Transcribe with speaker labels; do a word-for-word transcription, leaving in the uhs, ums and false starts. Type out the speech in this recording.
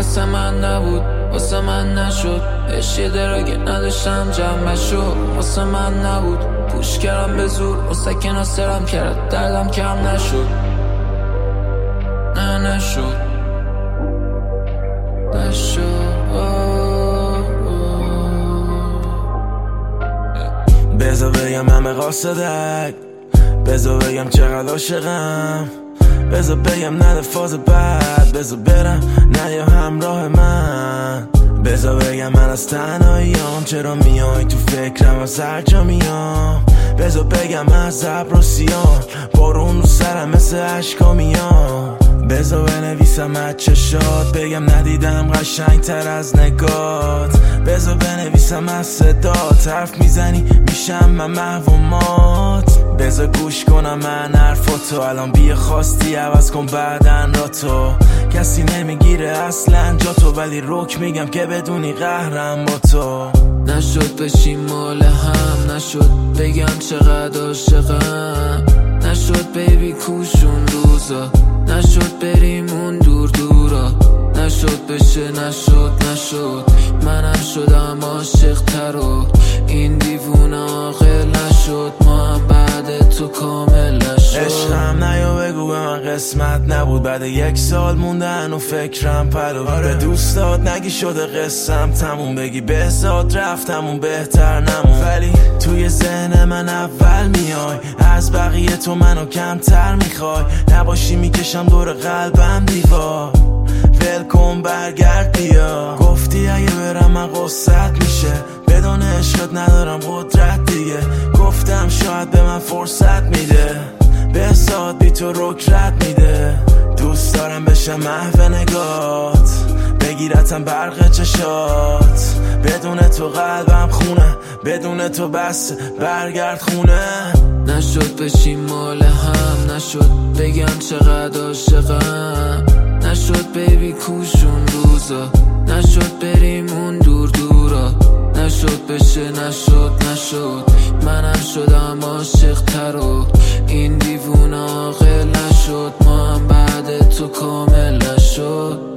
Speaker 1: واسه من نبود، واسه من نشد. عشق دراگه نداشتم جمع شد. واسه من نبود، پوش کردم به زور. واسه که ناصرم کرد دردم کم نشد. نه نشد نشد.
Speaker 2: بذار بگم همه قاصدک، بذار بگم چقدر عاشقم، بذار بگم نده فاز بد، بذار برم نیا همراه من، بذار بگم من از تنهاییام چرا میای تو فکرم از هر جا میام، بذار بگم از ابر و سیام بارون رو سرم مثل عشقا میام، بذار بنویسم از چشات بگم ندیدم قشنگ تر از نگات، بذار بنویسم از صدات حرف میزنی میشم من محو و مات، بذار گوش کنم من حرفاتو الان بیا خواستی عوض کن بعدن را تو، کسی نمیگیره اصلا جا تو ولی رک میگم که بدونی قهرم با تو.
Speaker 1: نشد بشیم مال هم، نشد بگم چقدر عاشقم، نشد بیبی کوشون روزا، نشد بریم اون دور دورا، نشد بشه نشد نشد. منم شدم عاشق تر و این دیوونه عاقل نشد. ما هم بعد تو کامل نشد.
Speaker 2: عشقم نیا بگو به من قسمت نبود، بعد یک سال موندن و فکرم پلو آره. به دوستات نگی شده قسم تموم، بگی بهزاد رفتمون بهتر نمون، ولی توی ذهن من اول میای، از بقیه تو منو کمتر میخوای، نباشی میکشم دور قلبم دیوار، ول کن برگرد بیا، گفتی اگه برم من قصت میشه، بدون عشقت ندارم قدرت دیگه، گفتم شاید به من فرصت میده، بهزاد بی تو رک رد میده، دوست دارم بشه محو نگات، بگیرتم برق چشات، بدون تو قلبم خونه، بدون تو بس برگرد خونه.
Speaker 1: نشد بشیم مال هم، نشد بگم چقدر عاشقم، نشد بیبی کوشون روزا، نشد بریم اون دور دورا، نشد بشه نشد نشد. منم شدم عاشق تر و این دیوونه عاقل نشد. ما هم بعد تو کامل نشد.